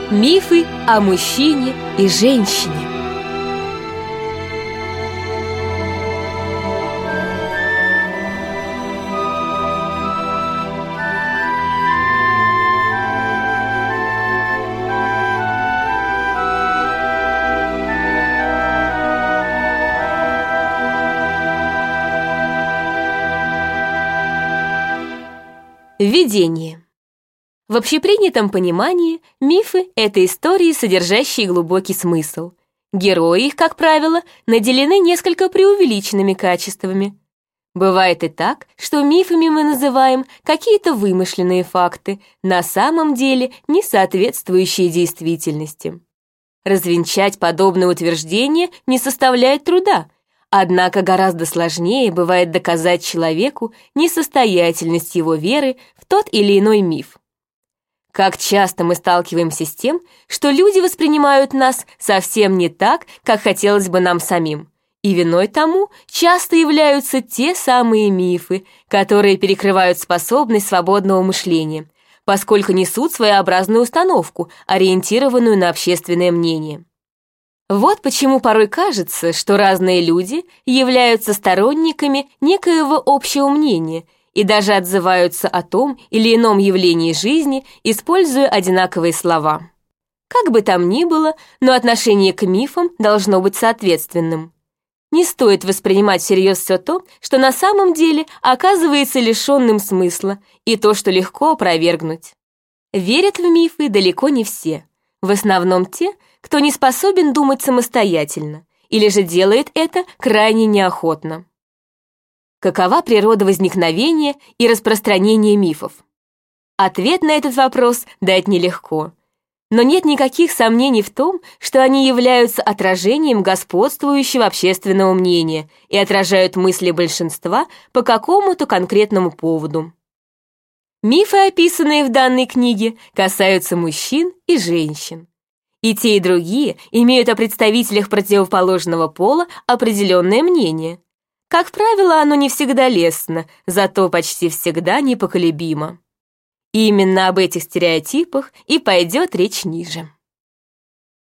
Мифы о мужчине и женщине. Введение. В общепринятом понимании мифы — это истории, содержащие глубокий смысл. Герои их, как правило, наделены несколько преувеличенными качествами. Бывает и так, что мифами мы называем какие-то вымышленные факты, на самом деле не соответствующие действительности. Развенчать подобное утверждение не составляет труда, однако гораздо сложнее бывает доказать человеку несостоятельность его веры в тот или иной миф. Как часто мы сталкиваемся с тем, что люди воспринимают нас совсем не так, как хотелось бы нам самим. И виной тому часто являются те самые мифы, которые перекрывают способность свободного мышления, поскольку несут своеобразную установку, ориентированную на общественное мнение. Вот почему порой кажется, что разные люди являются сторонниками некоего общего мнения и даже отзываются о том или ином явлении жизни, используя одинаковые слова. Как бы там ни было, но отношение к мифам должно быть соответственным. Не стоит воспринимать всерьез все то, что на самом деле оказывается лишенным смысла, и то, что легко опровергнуть. Верят в мифы далеко не все. В основном те, кто не способен думать самостоятельно, или же делает это крайне неохотно. Какова природа возникновения и распространения мифов? Ответ на этот вопрос дать нелегко. Но нет никаких сомнений в том, что они являются отражением господствующего общественного мнения и отражают мысли большинства по какому-то конкретному поводу. Мифы, описанные в данной книге, касаются мужчин и женщин. И те, и другие имеют о представителях противоположного пола определенное мнение. Как правило, оно не всегда лестно, зато почти всегда непоколебимо. И именно об этих стереотипах и пойдет речь ниже.